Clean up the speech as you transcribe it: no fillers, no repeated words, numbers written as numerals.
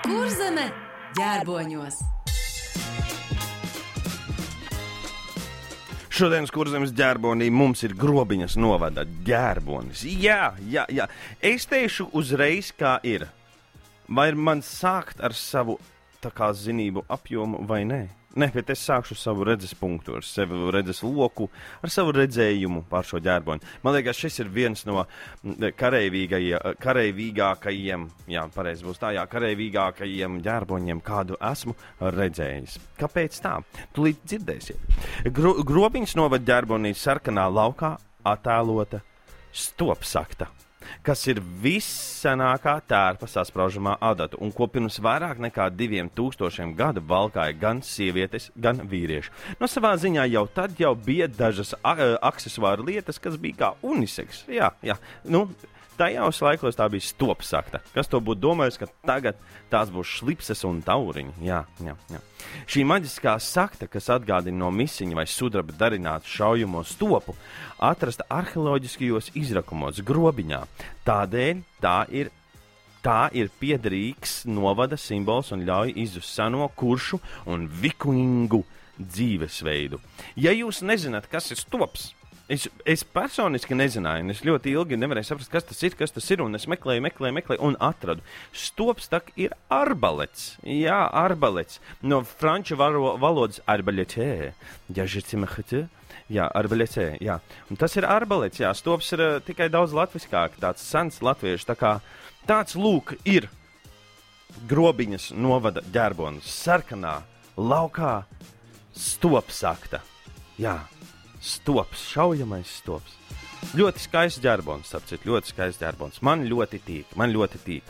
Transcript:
Kurzeme ģērboņos. Šodienas Kurzemes ģērbonī mums ir Grobiņas novada ģērbonis. Jā. Es teikšu uzreiz, kā ir. Vai man sākt ar savu tā kā zinību apjomu vai nē? Nē, bet es sākšu savu redzes punktu, ar savu redzes loku, ar savu redzējumu pār šo ģērboni. Man liekas, šis ir viens no kareivīgākajiem, kareivīgākajiem ģērboņiem, kādu esmu redzējis. Kāpēc tā? Tūlīt dzirdēsiet. Grobiņas novada ģērbonī sarkanā laukā attēlota stopsakta, kas ir vissenākā tērpa saspraužamā adata un ko pirms vairāk nekā 2000 gadu valkāja gan sievietes, gan vīrieši. No savā ziņā jau tad bija dažas aksesuāru lietas, kas bija kā uniseks. Jā. Tajos laikos tā bija stopsakta. Kas to būtu domājis, ka tagad tās būs šlipses un tauriņi? Jā. Šī maģiskā sakta, kas atgādina no misiņa vai sudraba darinātu šaujamo stopu, atrasta arheoloģiskajos izrakumos Grobiņā. Tādēļ tā ir piederīgs novada simbols un ļauj izjust seno kuršu un vikingu dzīvesveidu. Ja jūs nezināt, kas ir stops, Es personiski nezināju, un es ļoti ilgi nevarēju saprast, kas tas ir, un es meklēju, un atradu. Stops tak ir arbalets. Jā, arbalets. No franču valodas arbaletē. Jā, arbaletē, jā. Un tas ir arbalets, jā. Stops ir tikai daudz latviskāk, tāds sens latviešu. Tāds lūk ir Grobiņas novada ģērbonis. Sarkanā laukā stopsakta. Jā. Stops, šaujamais stops. Ļoti skaists ģērbons, ļoti skaists ģērbons. Man ļoti tīk.